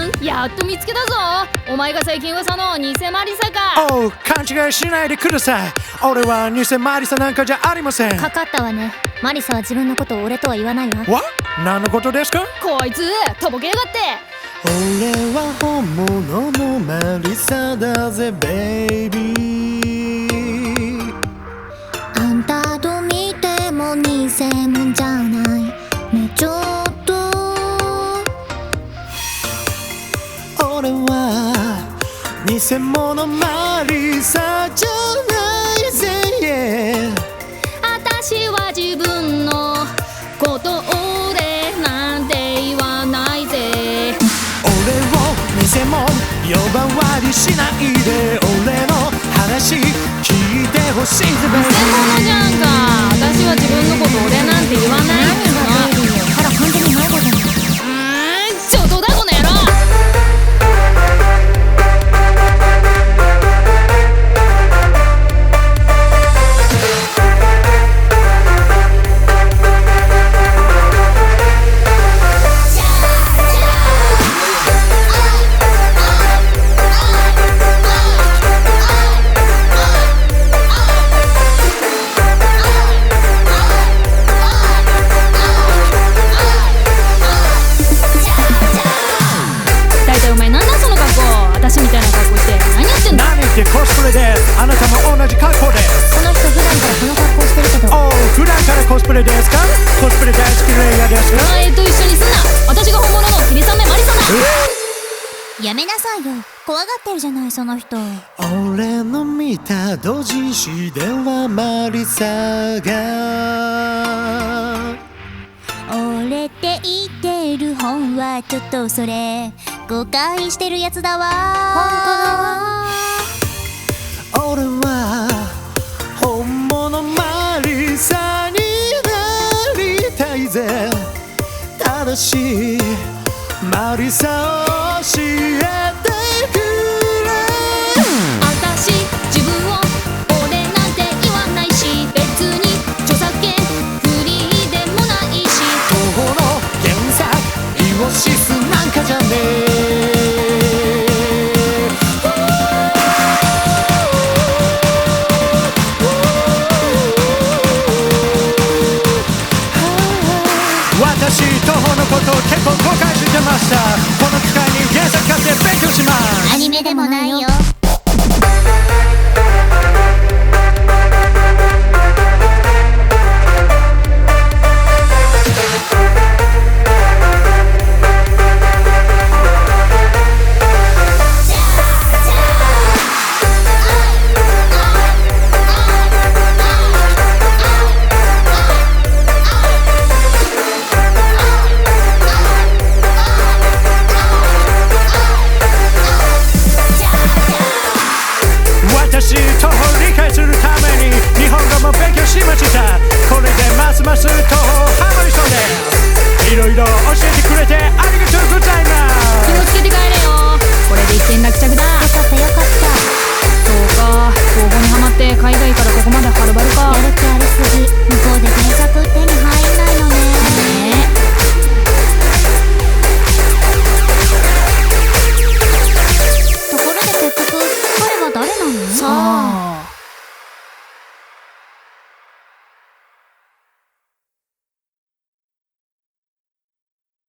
やっと見つけたぞ。お前が最近噂の偽マリサか。 おう、勘違いしないでください。俺は偽マリサなんかじゃありません。 かかったわね。マリサは自分のことを俺とは言わないわ。 何のことですか？ こいつとぼけやがって。 俺は本物のマリサだぜベイビー。 あんたと見ても偽物じゃないね。ちょっと俺は偽物マリサじゃないぜ、yeah。 私は自分のこと俺なんて言わないぜ。 俺を偽物呼ばわりしないで、俺の話聞いてほしいぜベイビー。 偽物じゃんか。私は自分のこと俺なんて言わないっつうの。 何がベイビーよ。ほら完全に迷子じゃない。 ちょっとだこの野郎。私みたいな格好して何やってんだ。 何ってコスプレです。あなたも同じ格好です。 この人普段からこの格好してるけど。 おう、普段からコスプレですか？コスプレ大好きプレイヤーですか？ お前と一緒にすんな。私が本物の霧雨マリサだ。 やめなさいよ。怖がってるじゃないその人。 俺の見た同人誌ではマリサが俺って言ってる本はちょっとそれ誤解してるやつだわ。 俺は本物マリサになりたいぜ。正しいマリサを教えてくれ。 私自分を俺なんて言わないし、別に著作権フリーでもないし、 東方の原作イオシスなんかじゃねえ。私東方のことを結構誤解してました。この機会に原作買って勉強します。 アニメでもないよ。 私東方理解するために日本語も勉強しました。これでますます東方ハマりそうです。いろいろ教えてくれてありがとうございます。 気をつけて帰れよ。これで一件落着だ。 よかったよかった。 そうか、東宝にハマって海外からここまではるばるか。 やる気ありすぎ。向こうで原作手に入んないのね。